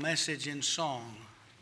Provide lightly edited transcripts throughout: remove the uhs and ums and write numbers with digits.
Message in song.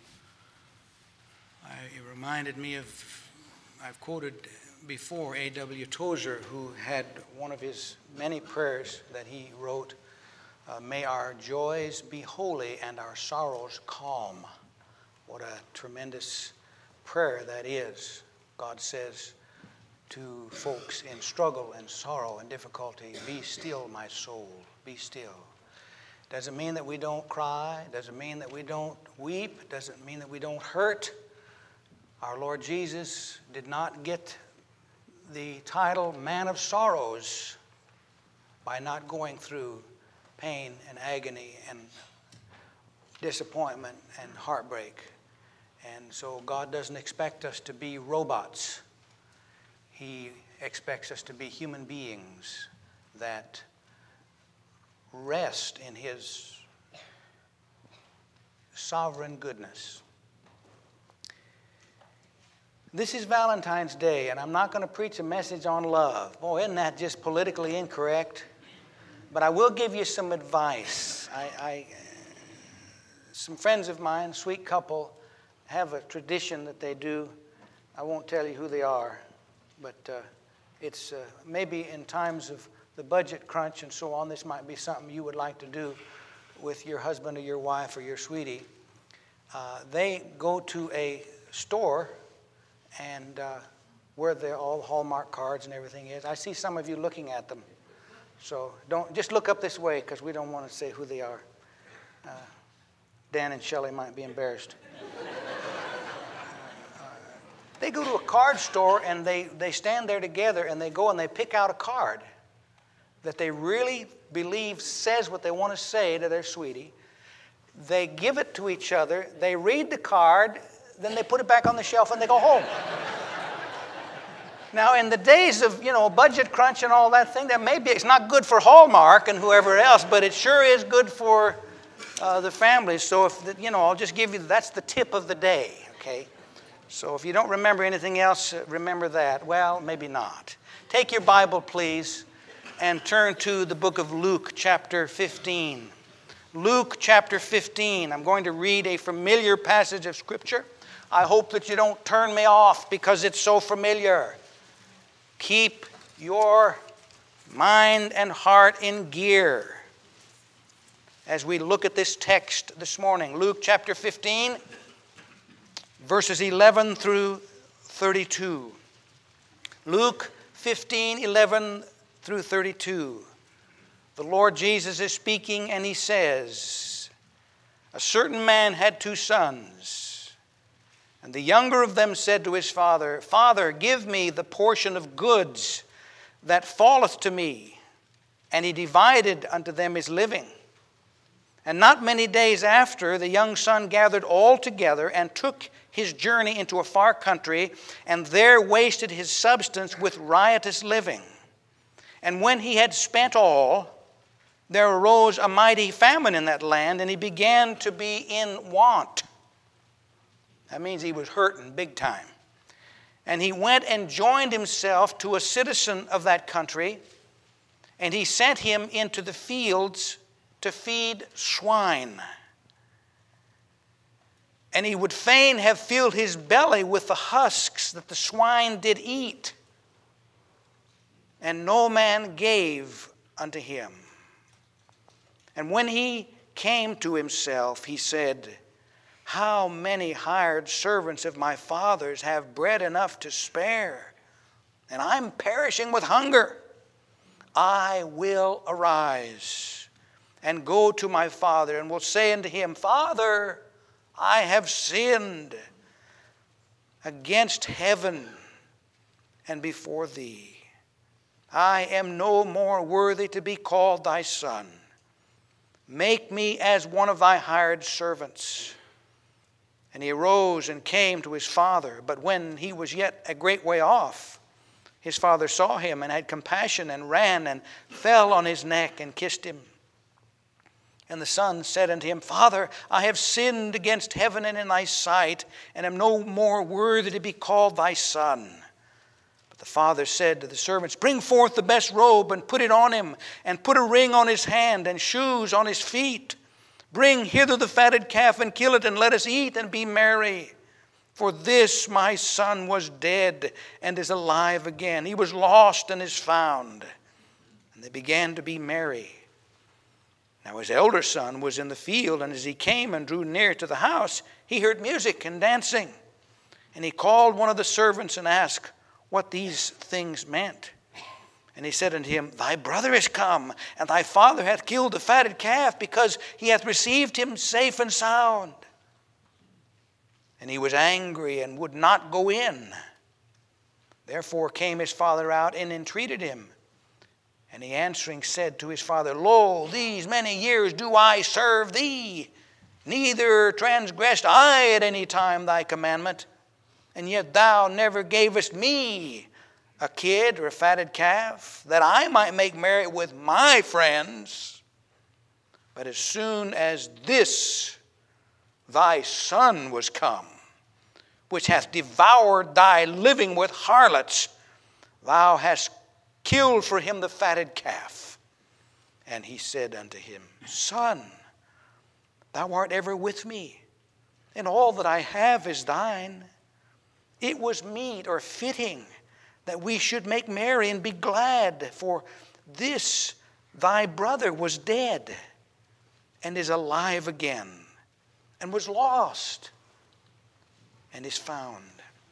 It reminded me of, I've quoted before A.W. Tozer, who had one of his many prayers that he wrote, may our joys be holy and our sorrows calm. What a tremendous prayer that is. God says to folks in struggle and sorrow and difficulty, be still, my soul, be still. Doesn't mean that we don't cry. Doesn't mean that we don't weep. Doesn't mean that we don't hurt. Our Lord Jesus did not get the title Man of Sorrows by not going through pain and agony and disappointment and heartbreak. And so God doesn't expect us to be robots. He expects us to be human beings that rest in His sovereign goodness. This is Valentine's Day, and I'm not going to preach a message on love. Boy, isn't that just politically incorrect? But I will give you some advice. Some friends of mine, sweet couple, have a tradition that they do. I won't tell you who they are, but it's maybe in times of the budget crunch and so on, this might be something you would like to do with your husband or your wife or your sweetie. They go to a store and where all Hallmark cards and everything is. I see some of you looking at them. So don't just look up this way because we don't want to say who they are. Dan and Shelley might be embarrassed. They go to a card store and they stand there together and they go and they pick out a card that they really believe says what they want to say to their sweetie. They give it to each other. They read the card. Then they put it back on the shelf and they go home. Now, in the days of, budget crunch and all that thing, that maybe it's not good for Hallmark and whoever else, but it sure is good for the families. So, I'll just give you, that's the tip of the day, okay? So if you don't remember anything else, remember that. Well, maybe not. Take your Bible, please, and turn to the book of Luke, chapter 15. Luke, chapter 15. I'm going to read a familiar passage of Scripture. I hope that you don't turn me off because it's so familiar. Keep your mind and heart in gear as we look at this text this morning. Luke chapter 15, verses 11 through 32. Luke 15, 11 through 32. The Lord Jesus is speaking and He says, a certain man had 2 sons. And the younger of them said to his father, Father, give me the portion of goods that falleth to me. And he divided unto them his living. And not many days after, the young son gathered all together and took his journey into a far country, and there wasted his substance with riotous living. And when he had spent all, there arose a mighty famine in that land, and he began to be in want. That means he was hurting big time. And he went and joined himself to a citizen of that country, and he sent him into the fields to feed swine. And he would fain have filled his belly with the husks that the swine did eat. And no man gave unto him. And when he came to himself, he said, how many hired servants of my father's have bread enough to spare, and I'm perishing with hunger. I will arise and go to my father, and will say unto him, Father, I have sinned against heaven and before thee. I am no more worthy to be called thy son. Make me as one of thy hired servants. And he arose and came to his father. But when he was yet a great way off, his father saw him and had compassion and ran and fell on his neck and kissed him. And the son said unto him, Father, I have sinned against heaven and in thy sight, and am no more worthy to be called thy son. But the father said to the servants, Bring forth the best robe and put it on him, and put a ring on his hand and shoes on his feet. Bring hither the fatted calf and kill it, and let us eat and be merry. For this my son was dead and is alive again. He was lost and is found. And they began to be merry. Now his elder son was in the field, and as he came and drew near to the house, he heard music and dancing. And he called one of the servants and asked what these things meant. And he said unto him, Thy brother is come, and thy father hath killed the fatted calf, because he hath received him safe and sound. And he was angry and would not go in. Therefore came his father out and entreated him. And he answering said to his father, Lo, these many years do I serve thee, neither transgressed I at any time thy commandment, and yet thou never gavest me a kid or a fatted calf, that I might make merry with my friends. But as soon as this thy son was come, which hath devoured thy living with harlots, thou hast killed for him the fatted calf. And he said unto him, Son, thou art ever with me, and all that I have is thine. It was meet or fitting that we should make merry and be glad, for this thy brother was dead and is alive again, and was lost and is found.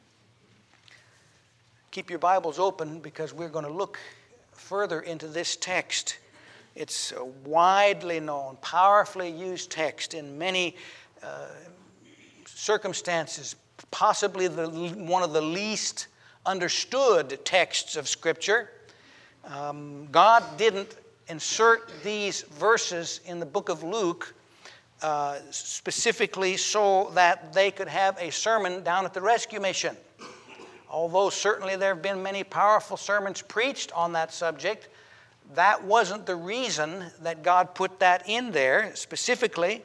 Keep your Bibles open, because we're going to look further into this text. It's a widely known, powerfully used text in many circumstances, possibly one of the least understood texts of Scripture. God didn't insert these verses in the book of Luke specifically so that they could have a sermon down at the rescue mission. Although certainly there have been many powerful sermons preached on that subject, that wasn't the reason that God put that in there specifically.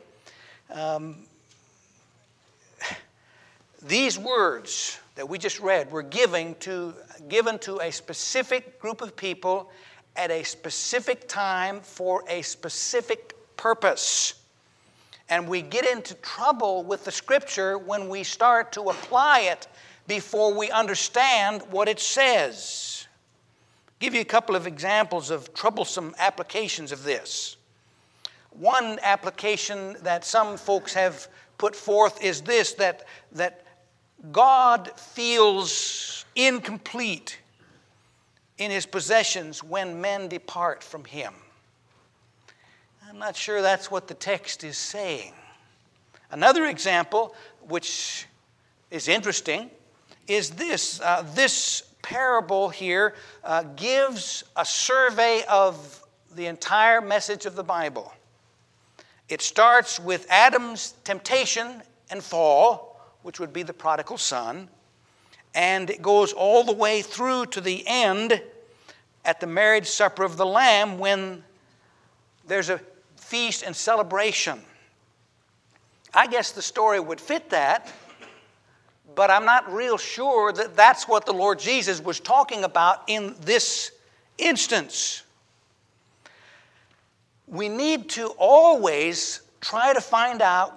These words that we just read were given to a specific group of people at a specific time for a specific purpose. And we get into trouble with the Scripture when we start to apply it before we understand what it says. I'll give you a couple of examples of troublesome applications of this. One application that some folks have put forth is this, that God feels incomplete in his possessions when men depart from him. I'm not sure that's what the text is saying. Another example, which is interesting, is this. This parable here gives a survey of the entire message of the Bible. It starts with Adam's temptation and fall, which would be the prodigal son, and it goes all the way through to the end at the marriage supper of the Lamb, when there's a feast and celebration. I guess the story would fit that, but I'm not real sure that that's what the Lord Jesus was talking about in this instance. We need to always try to find out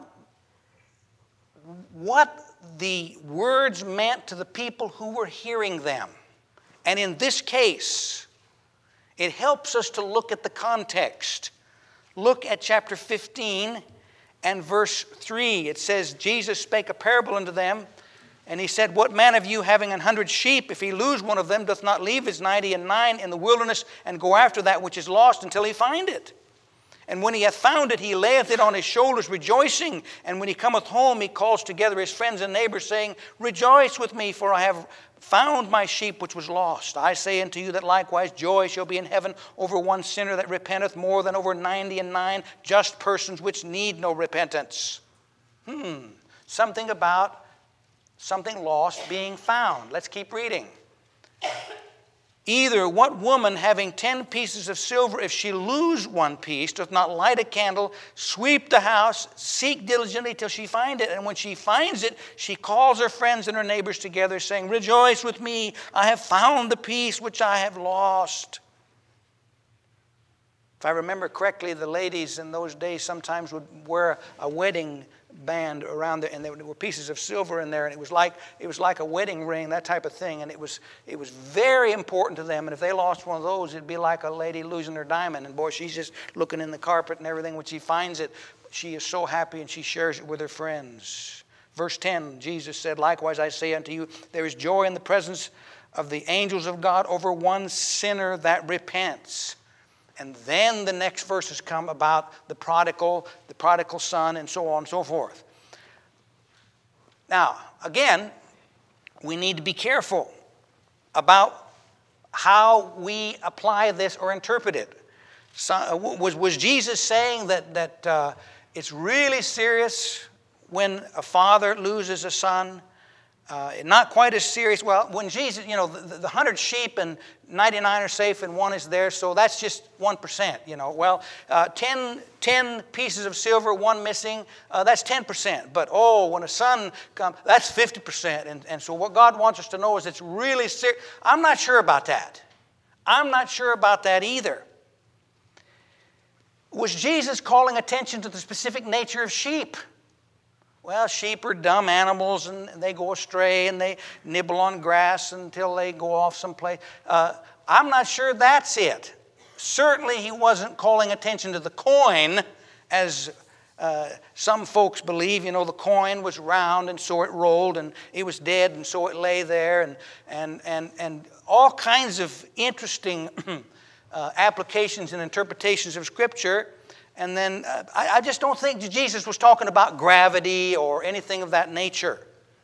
what the words meant to the people who were hearing them. And in this case, it helps us to look at the context. Look at chapter 15 and verse 3. It says, Jesus spake a parable unto them, and he said, What man of you, having 100 sheep, if he lose one of them, doth not leave his 99 in the wilderness, and go after that which is lost until he find it? And when he hath found it, he layeth it on his shoulders, rejoicing. And when he cometh home, he calls together his friends and neighbors, saying, Rejoice with me, for I have found my sheep which was lost. I say unto you that likewise joy shall be in heaven over one sinner that repenteth, more than over 99 just persons which need no repentance. Something about something lost being found. Let's keep reading. Either what woman having 10 pieces of silver, if she lose one piece, doth not light a candle, sweep the house, seek diligently till she find it? And when she finds it, she calls her friends and her neighbors together, saying, Rejoice with me, I have found the piece which I have lost. If I remember correctly, the ladies in those days sometimes would wear a wedding band around there, and there were pieces of silver in there, and it was like a wedding ring, that type of thing, and it was very important to them. And if they lost one of those, it'd be like a lady losing her diamond. And boy, she's just looking in the carpet and everything. When she finds it, she is so happy, and she shares it with her friends. Verse 10, Jesus said, "Likewise I say unto you, there is joy in the presence of the angels of God over one sinner that repents." And then the next verses come about the prodigal son, and so on and so forth. Now, again, we need to be careful about how we apply this or interpret it. So, was Jesus saying that it's really serious when a father loses a son? Not quite as serious. Well, when Jesus, the 100 sheep and 99 are safe and one is there, so that's just 1%, Well, 10 pieces of silver, one missing, that's 10%. But, when a son comes, that's 50%. And so what God wants us to know is it's really serious. I'm not sure about that. I'm not sure about that either. Was Jesus calling attention to the specific nature of sheep? Well, sheep are dumb animals, and they go astray, and they nibble on grass until they go off someplace. I'm not sure that's it. Certainly, he wasn't calling attention to the coin, as some folks believe. The coin was round, and so it rolled, and it was dead, and so it lay there, and all kinds of interesting applications and interpretations of Scripture. And then I just don't think Jesus was talking about gravity or anything of that nature.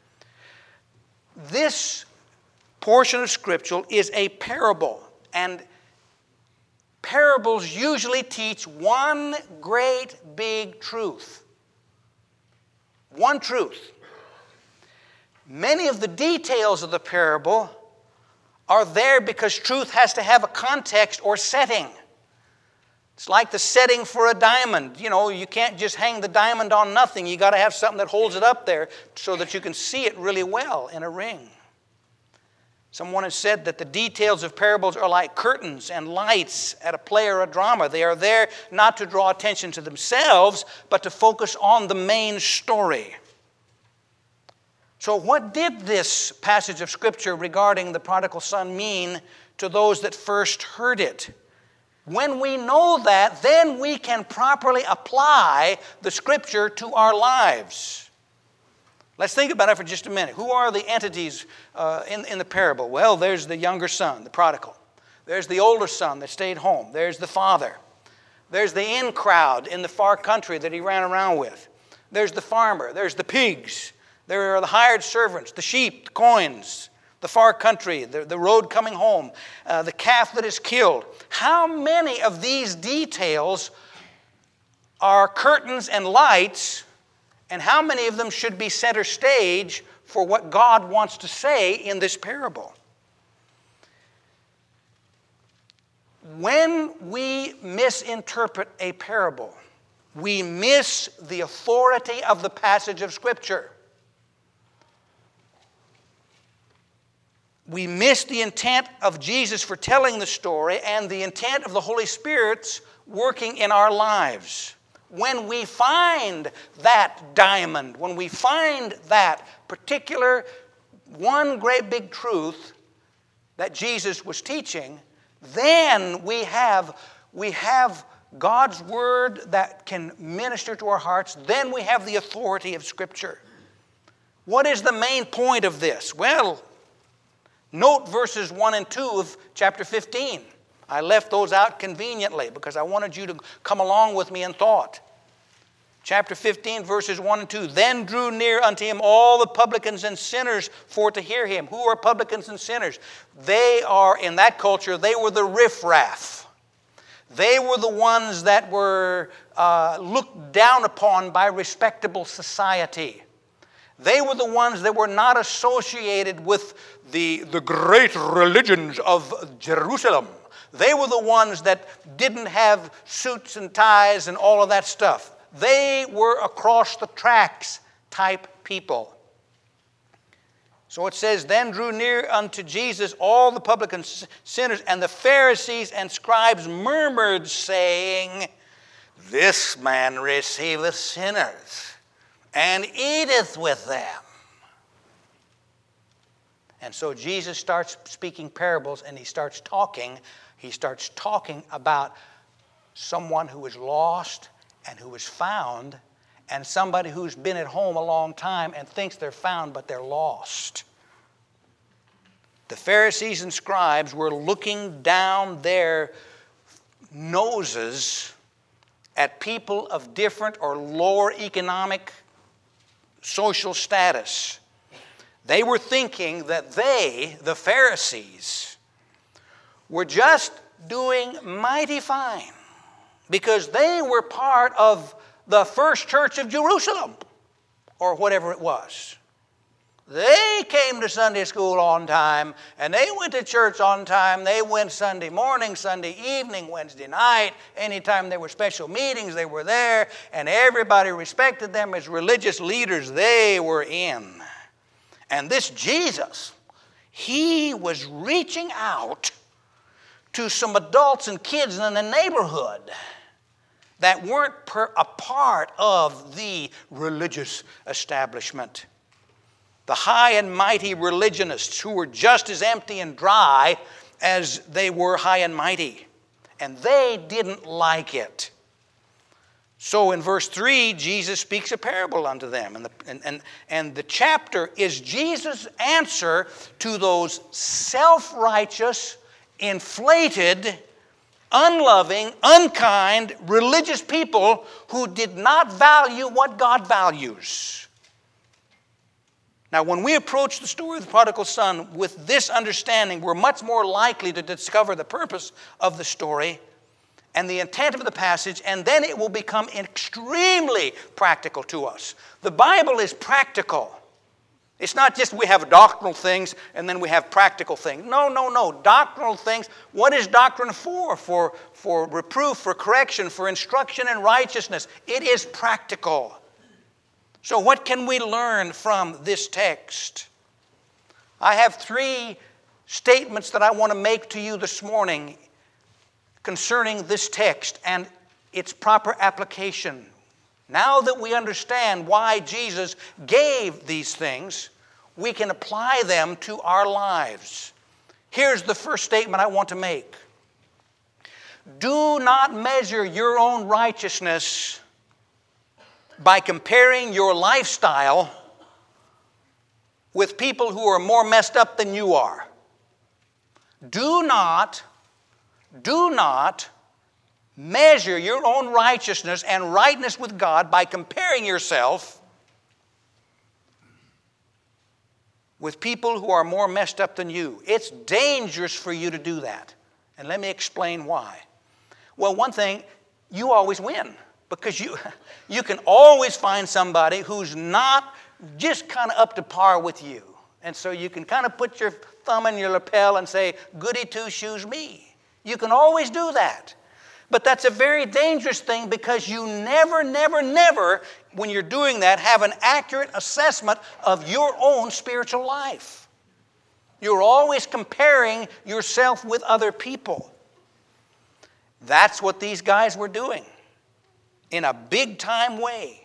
This portion of Scripture is a parable. And parables usually teach one great big truth. One truth. Many of the details of the parable are there because truth has to have a context or setting. It's like the setting for a diamond. You can't just hang the diamond on nothing. You got to have something that holds it up there so that you can see it really well in a ring. Someone has said that the details of parables are like curtains and lights at a play or a drama. They are there not to draw attention to themselves, but to focus on the main story. So what did this passage of Scripture regarding the prodigal son mean to those that first heard it? When we know that, then we can properly apply the Scripture to our lives. Let's think about it for just a minute. Who are the entities in the parable? Well, there's the younger son, the prodigal. There's the older son that stayed home. There's the father. There's the in crowd in the far country that he ran around with. There's the farmer. There's the pigs. There are the hired servants, the sheep, the coins, the far country, the road coming home, the calf that is killed. How many of these details are curtains and lights, and how many of them should be center stage for what God wants to say in this parable? When we misinterpret a parable, we miss the authority of the passage of Scripture. We miss the intent of Jesus for telling the story and the intent of the Holy Spirit's working in our lives. When we find that diamond, when we find that particular one great big truth that Jesus was teaching, then we have God's Word that can minister to our hearts. Then we have the authority of Scripture. What is the main point of this? Well, note verses 1 and 2 of chapter 15. I left those out conveniently because I wanted you to come along with me in thought. Chapter 15, verses 1 and 2. Then drew near unto him all the publicans and sinners for to hear him. Who are publicans and sinners? They are, in that culture, they were the riffraff. They were the ones that were looked down upon by respectable society. They were the ones that were not associated with the great religions of Jerusalem. They were the ones that didn't have suits and ties and all of that stuff. They were across the tracks type people. So it says, then drew near unto Jesus all the publicans, sinners, and the Pharisees and scribes murmured, saying, this man receiveth sinners, and eateth with them. And so Jesus starts speaking parables, and he starts talking about someone who is lost and who is found, and somebody who's been at home a long time and thinks they're found, but they're lost. The Pharisees and scribes were looking down their noses at people of different or lower economic, social status. They were thinking that they, the Pharisees, were just doing mighty fine because they were part of the first church of Jerusalem, or whatever it was. They came to Sunday school on time, and they went to church on time. They went Sunday morning, Sunday evening, Wednesday night. Anytime there were special meetings, they were there, and everybody respected them as religious leaders. They were in. And this Jesus, he was reaching out to some adults and kids in the neighborhood that weren't a part of the religious establishment. The high and mighty religionists who were just as empty and dry as they were high and mighty. And they didn't like it. So in verse 3, Jesus speaks a parable unto them. And the chapter is Jesus' answer to those self-righteous, inflated, unloving, unkind, religious people who did not value what God values. Now, when we approach the story of the prodigal son with this understanding, we're much more likely to discover the purpose of the story and the intent of the passage, and then it will become extremely practical to us. The Bible is practical. It's not just we have doctrinal things and then we have practical things. No. Doctrinal things. What is doctrine for? For reproof, for correction, for instruction in righteousness. It is practical. So what can we learn from this text? I have 3 statements that I want to make to you this morning concerning this text and its proper application. Now that we understand why Jesus gave these things, we can apply them to our lives. Here's the first statement I want to make. Do not measure your own righteousness by comparing your lifestyle with people who are more messed up than you are. Do not measure your own righteousness and rightness with God by comparing yourself with people who are more messed up than you. It's dangerous for you to do that. And let me explain why. Well, one thing, you always win. Because you can always find somebody who's not just kind of up to par with you. And so you can kind of put your thumb in your lapel and say, goody two-shoes me. You can always do that. But that's a very dangerous thing because you never, when you're doing that, have an accurate assessment of your own spiritual life. You're always comparing yourself with other people. That's what these guys were doing. In a big-time way.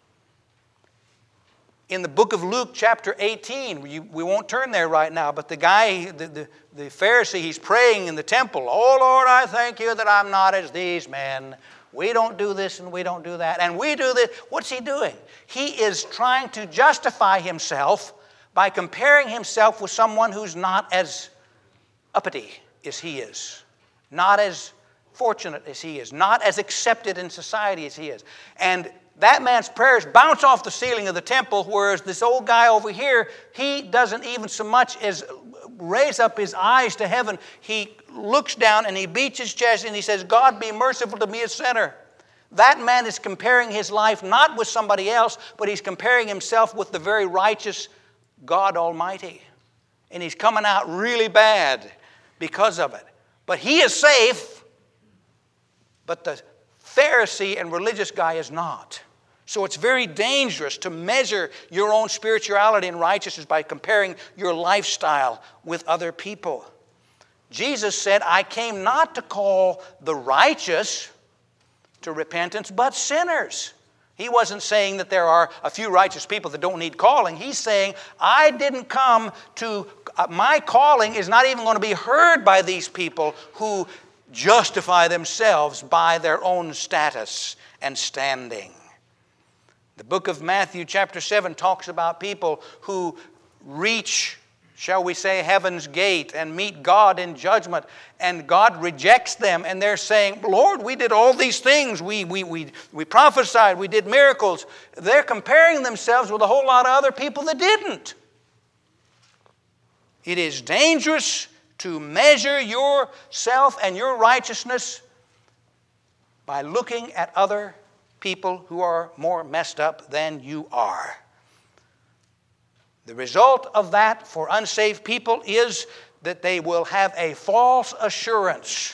In the book of Luke, chapter 18, we won't turn there right now, but the guy, the Pharisee, he's praying in the temple. Oh, Lord, I thank you that I'm not as these men. We don't do this and we don't do that. And we do this. What's he doing? He is trying to justify himself by comparing himself with someone who's not as uppity as he is. Not as fortunate as he is, not as accepted in society as he is. And that man's prayers bounce off the ceiling of the temple, whereas this old guy over here, he doesn't even so much as raise up his eyes to heaven. He looks down and he beats his chest and he says, God, be merciful to me, a sinner. That man is comparing his life not with somebody else, but he's comparing himself with the very righteous God Almighty. And he's coming out really bad because of it. But he is safe. But the Pharisee and religious guy is not. So it's very dangerous to measure your own spirituality and righteousness by comparing your lifestyle with other people. Jesus said, I came not to call the righteous to repentance, but sinners. He wasn't saying that there are a few righteous people that don't need calling. He's saying, I didn't come to, my calling is not even going to be heard by these people who justify themselves by their own status and standing. The book of Matthew chapter 7 talks about people who reach, shall we say, heaven's gate and meet God in judgment, and God rejects them, and they're saying, Lord, we did all these things. We prophesied, we did miracles. They're comparing themselves with a whole lot of other people that didn't. It is dangerous to measure yourself and your righteousness by looking at other people who are more messed up than you are. The result of that for unsaved people is that they will have a false assurance.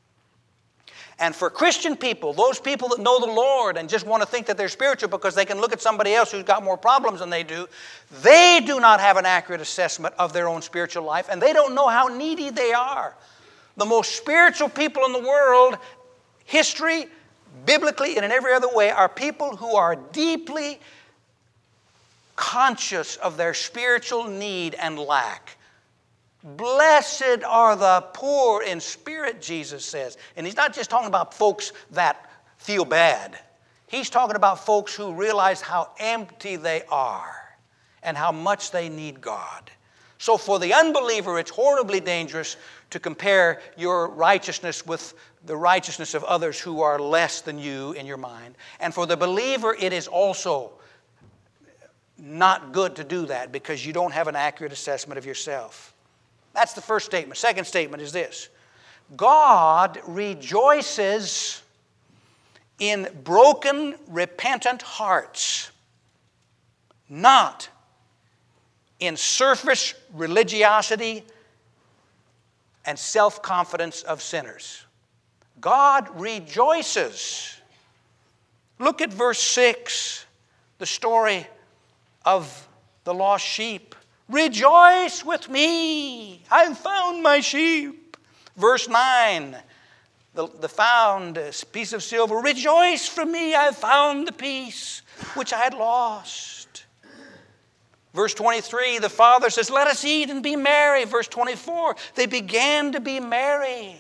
And for Christian people, those people that know the Lord and just want to think that they're spiritual because they can look at somebody else who's got more problems than they do not have an accurate assessment of their own spiritual life, and they don't know how needy they are. The most spiritual people in the world, history, biblically and in every other way, are people who are deeply conscious of their spiritual need and lack. Blessed are the poor in spirit, Jesus says. And he's not just talking about folks that feel bad. He's talking about folks who realize how empty they are and how much they need God. So for the unbeliever, it's horribly dangerous to compare your righteousness with the righteousness of others who are less than you in your mind. And for the believer, it is also not good to do that because you don't have an accurate assessment of yourself. That's the first statement. Second statement is this: God rejoices in broken, repentant hearts, not in surface religiosity and self-confidence of sinners. God rejoices. Look at verse 6, the story of the lost sheep. Rejoice with me, I've found my sheep. Verse 9, the found piece of silver. Rejoice for me, I've found the piece which I had lost. Verse 23, the father says, let us eat and be merry. Verse 24, they began to be merry.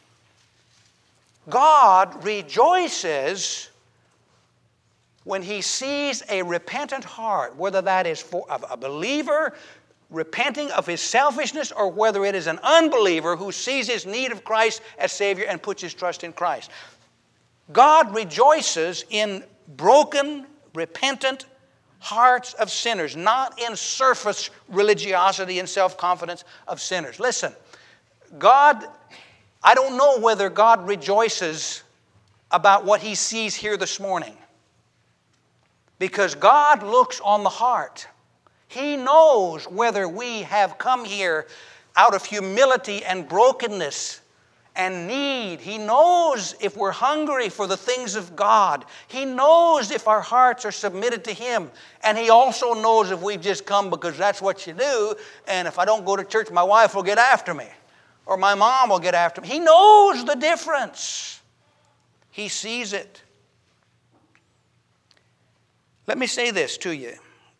God rejoices when he sees a repentant heart, whether that is for a believer repenting of his selfishness or whether it is an unbeliever who sees his need of Christ as Savior and puts his trust in Christ. God rejoices in broken, repentant hearts of sinners, not in surface religiosity and self-confidence of sinners. Listen, I don't know whether God rejoices about what he sees here this morning, because God looks on the heart. He knows whether we have come here out of humility and brokenness and need. He knows if we're hungry for the things of God. He knows if our hearts are submitted to him. And he also knows if we've just come because that's what you do, and if I don't go to church, my wife will get after me, or my mom will get after me. He knows the difference. He sees it. Let me say this to you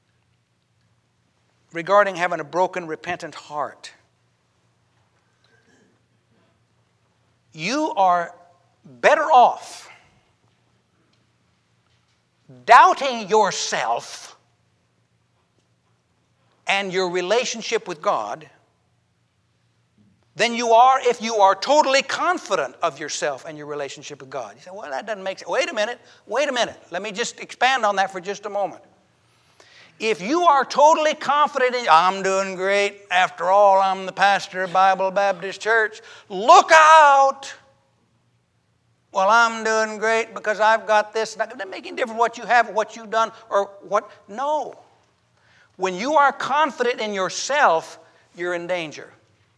regarding having a broken, repentant heart. You are better off doubting yourself and your relationship with God than you are if you are totally confident of yourself and your relationship with God. You say, well, that doesn't make sense. Wait a minute. Let me just expand on that for just a moment. If you are totally confident in, I'm doing great. After all, I'm the pastor of Bible Baptist Church. Look out. Well, I'm doing great because I've got this. It doesn't make any difference what you have, what you've done, or what. No. When you are confident in yourself, you're in danger.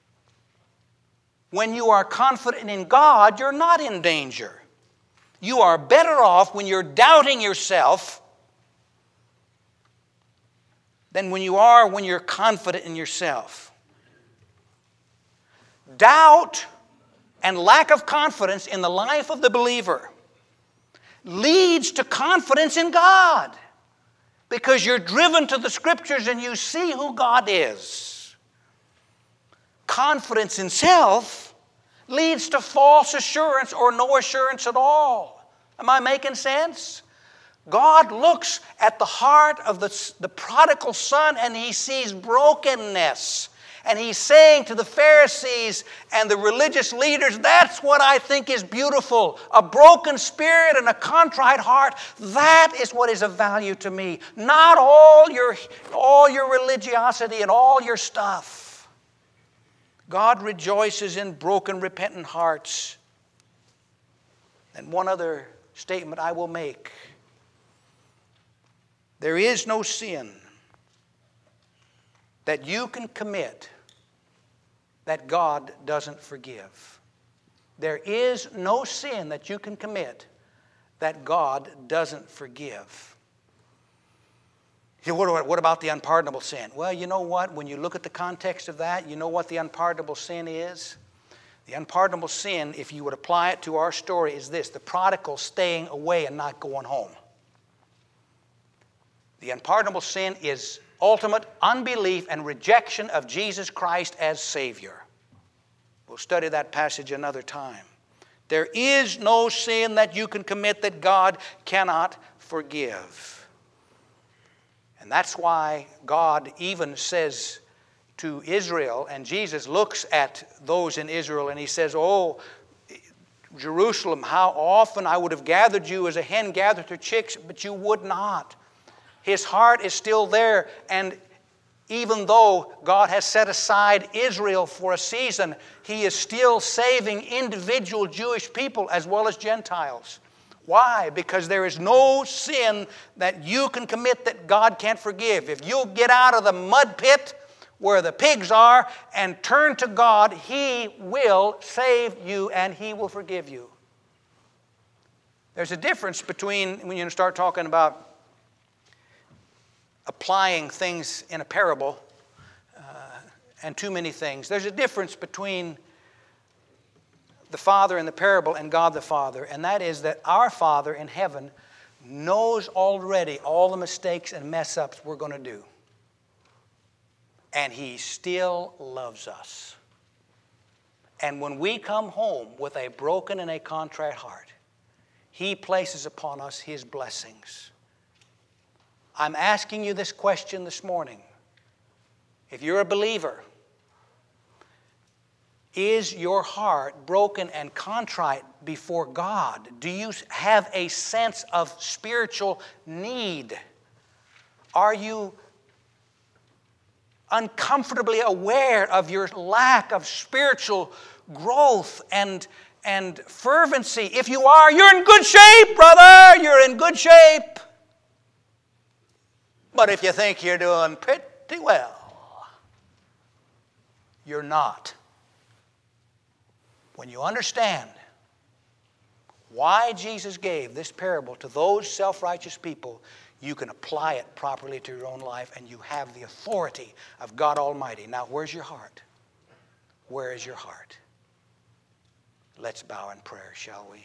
When you are confident in God, you're not in danger. You are better off when you're doubting yourself than when you're confident in yourself. Doubt and lack of confidence in the life of the believer leads to confidence in God, because you're driven to the Scriptures and you see who God is. Confidence in self leads to false assurance or no assurance at all. Am I making sense? God looks at the heart of the prodigal son and He sees brokenness. And He's saying to the Pharisees and the religious leaders, that's what I think is beautiful. A broken spirit and a contrite heart, that is what is of value to me. Not all your religiosity and all your stuff. God rejoices in broken, repentant hearts. And one other statement I will make. There is no sin that you can commit that God doesn't forgive. There is no sin that you can commit that God doesn't forgive. You say, what about the unpardonable sin? Well, you know what? When you look at the context of that, you know what the unpardonable sin is? The unpardonable sin, if you would apply it to our story, is this: the prodigal staying away and not going home. The unpardonable sin is ultimate unbelief and rejection of Jesus Christ as Savior. We'll study that passage another time. There is no sin that you can commit that God cannot forgive. And that's why God even says to Israel, and Jesus looks at those in Israel and He says, oh, Jerusalem, how often I would have gathered you as a hen gathers her chicks, but you would not. His heart is still there, and even though God has set aside Israel for a season, He is still saving individual Jewish people as well as Gentiles. Why? Because there is no sin that you can commit that God can't forgive. If you'll get out of the mud pit where the pigs are and turn to God, He will save you and He will forgive you. There's a difference between when you start talking about applying things in a parable and too many things. There's a difference between the Father in the parable and God the Father, and that is that our Father in heaven knows already all the mistakes and mess-ups we're going to do. And He still loves us. And when we come home with a broken and a contrite heart, He places upon us His blessings. I'm asking you this question this morning. If you're a believer, is your heart broken and contrite before God? Do you have a sense of spiritual need? Are you uncomfortably aware of your lack of spiritual growth and fervency? If you are, you're in good shape, brother. You're in good shape. But if you think you're doing pretty well, you're not. When you understand why Jesus gave this parable to those self-righteous people, you can apply it properly to your own life, and you have the authority of God Almighty. Now, where's your heart? Where is your heart? Let's bow in prayer, shall we?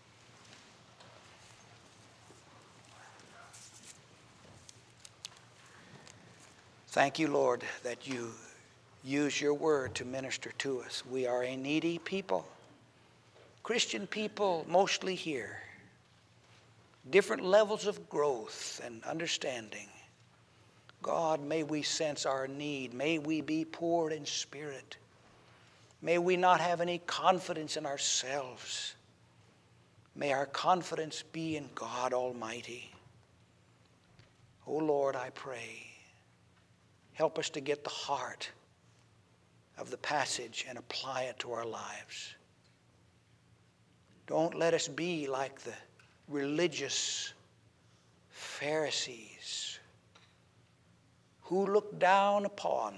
Thank you, Lord, that you use your word to minister to us. We are a needy people, Christian people mostly here. Different levels of growth and understanding. God, may we sense our need. May we be poor in spirit. May we not have any confidence in ourselves. May our confidence be in God Almighty. Oh Lord, I pray, help us to get the heart of the passage and apply it to our lives. Don't let us be like the religious Pharisees who look down upon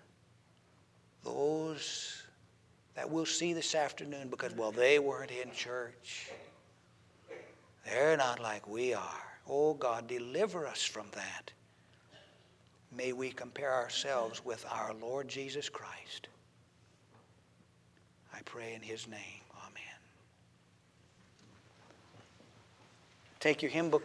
those that we'll see this afternoon because, well, they weren't in church. They're not like we are. Oh, God, deliver us from that. May we compare ourselves with our Lord Jesus Christ. I pray in His name. Amen. Take your hymn book.